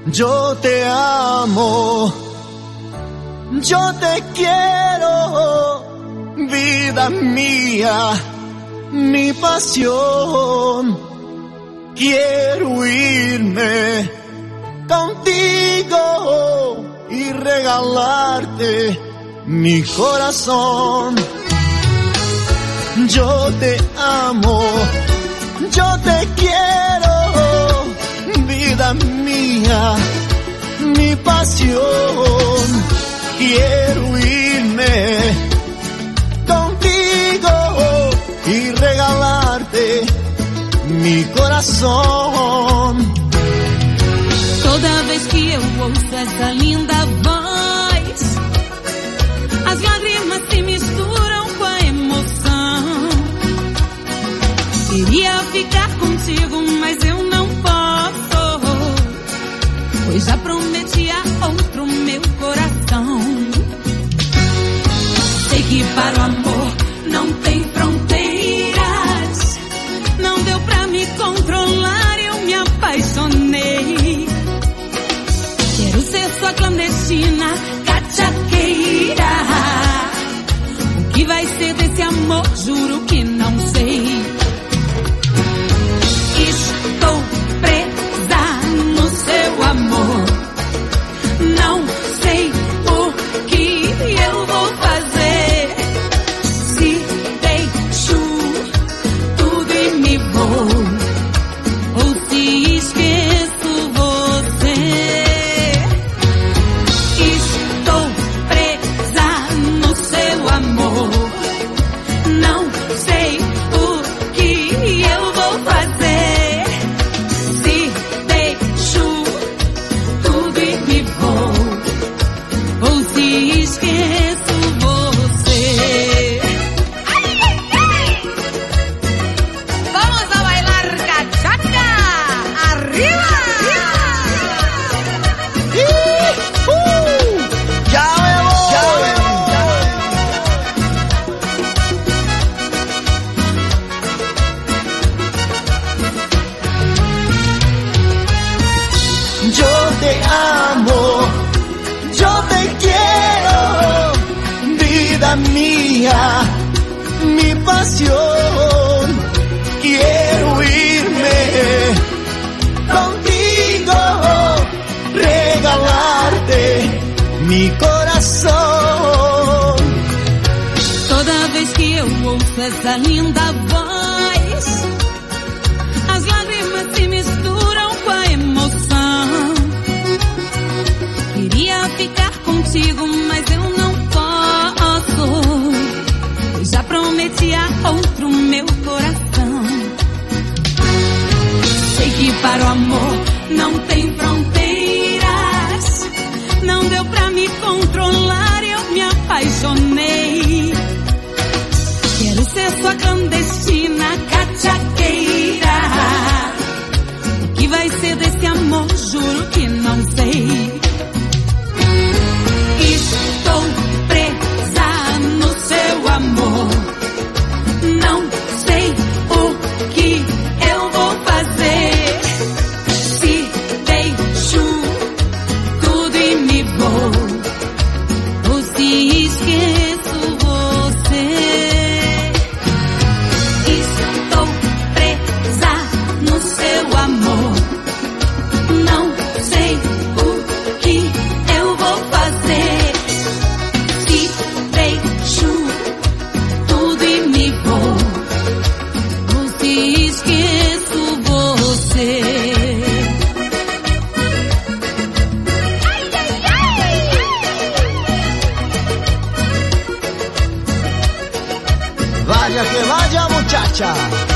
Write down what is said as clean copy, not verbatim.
Yo te amo, yo te quiero, vida mía, mi pasión. Quiero irme contigo y regalarte mi corazón. Yo te amo, yo te quiero, vida mía, mi pasión. Quiero irme contigo y regalarte mi corazón. Toda vez que eu ouço essa linda voz, as lágrimas se misturam com a emoção. Queria ficar contigo, mas eu não posso, pois já prometi a outro meu coração. Sei que para o amor não tem fronteiras, não deu pra me controlar, eu me apaixonei. Quero ser sua clandestina, cachaqueira. O que vai ser desse amor, juro que não sei. Estou presa no seu amor, não sei o que eu vou fazer. Se deixo tudo e me vou, ou se esqueço você. Estou presa no seu amor, não sei o que eu vou fazer. Se deixo tudo e me vou, ou se esqueço você. Vamos a bailar cachaca, arriba. Ya me voy. Yo te amo, yo te quiero, vida mía, mi pasión. Quiero irme contigo, regalarte mi corazón. Toda vez que eu ouço essa linda voz, as lágrimas se misturam com a emoção. Queria ficar contigo, mas eu não posso, pois já prometi a outro meu coração. Sei que para o amor não tem fronteiras, não deu pra me controlar, eu me apaixonei. Quero ser sua clandestina, cachaqueira. O que vai ser desse amor, juro que não sei. Estou presa no seu amor, não sei o que eu vou fazer. Se deixo tudo e me vou, ou se esqueço você. Estou presa no seu amor, não sei o que eu vou fazer. Se deixo tudo e me vou, ou se esqueço você. Vaya que vaya, muchacha.